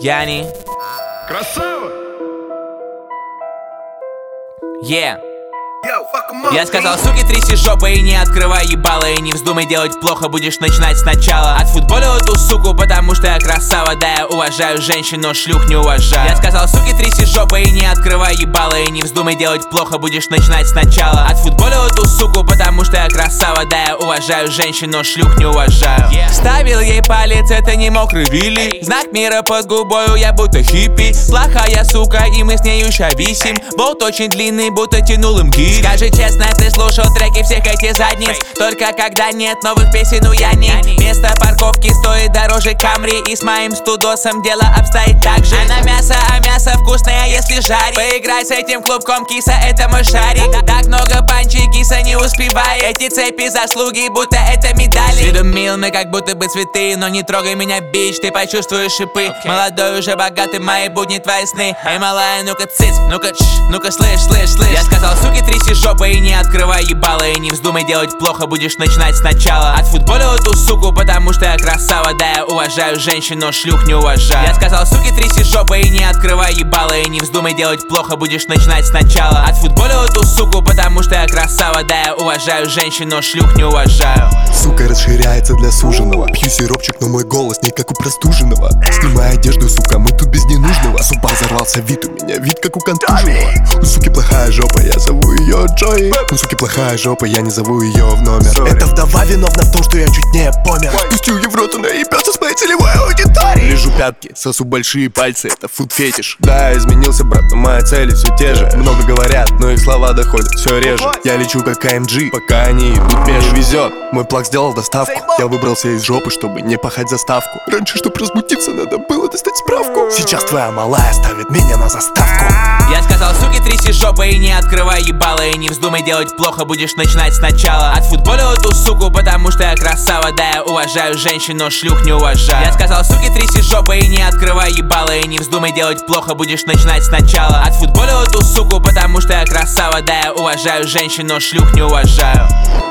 Яни. Красава! Я сказал, суки, тряси жопой и не открывай ебало. И не вздумай делать плохо, будешь начинать сначала. Отфутболил эту суку, потому что я красава. Да, я уважаю женщин, но шлюх не уважаю. Я сказал, суки, тряси жопой и не открывай ебало. И не вздумай делать плохо, будешь начинать сначала. Отфутболил эту суку, потому что я красава. Да, я уважаю женщин, но шлюх не уважаю. Ставил ей палец, это не мокрый Вилли. Знак мира под губою, я будто хиппи. Плохая сука, и мы с нею ща висим. Болт очень длинный, будто тянул им гири. Скажи честно, ты слушал треки всех этих задниц. Только когда нет новых песен у Яни. Место парковки стоит дороже Камри. И с моим студосом дело обстоит так же. Она мясо, а мясо вкусное, если жарить. Поиграй с этим клубком, киса, это мой шарик. Так много панчей, киса, не успевай. Эти цепи заслуги, будто это медали. С виду мил, мы как будто бы цветы. Но не трогай меня, бич, ты почувствуешь шипы. Молодой, уже богатый, мои будни, твои сны. Эй, малая, ну-ка циц, ну-ка ну-ка слышь. Я сказал, суки, тряси жопой и не открывай ебало. И не вздумай делать плохо, будешь начинать сначала. Отфутболил эту суку, потому что я красава. Да, я уважаю женщин, но шлюх не уважаю. Я сказал, суки, тряси жопой и не открывай ебало. И не вздумай делать плохо, будешь начинать сначала. Отфутболил эту суку, потому что я красава. Да, я уважаю женщин, но шлюх не уважаю. Сука расширяется для суженого. Пью сиропчик, но мой голос не как у простуженного. Снимай одежду, сука, мы тут без ненужного. Сука, взорвался вид у меня, вид как у контуженного. У суки плохая жопа, я зову ее Джои. У суки плохая жопа, я не зову ее в номер. Эта вдова виновна в том, что я чуть не помер. Пустил ее в рот, она ебется с моей целевой аудиторией. Лежу пятки, сосу большие пальцы, это фуд-фетиш. Да, изменился, брат, но мои цели все те же. Много говорят, но их слова доходят все реже. Я лечу как АМГ, пока они идут меж. Везет, мой плаг сделал доставку. Я выбрался из жопы, чтобы не пахать заставку. Раньше, чтобы разбудиться, надо было достать справку. Сейчас твоя малая ставит меня на заставку. Я сказал, суки, тряси жопой и не открывай ебало. И не вздумай делать плохо, будешь начинать сначала. Отфутболил эту суку, потому что я красава. Да, я уважаю женщин, но шлюх не уважаю. Я сказал, суки, тряси жопой и не открывай ебало. И не вздумай делать плохо, будешь начинать сначала. Отфутболил эту суку, потому что я красава. Да, я уважаю женщин, но шлюх не уважаю.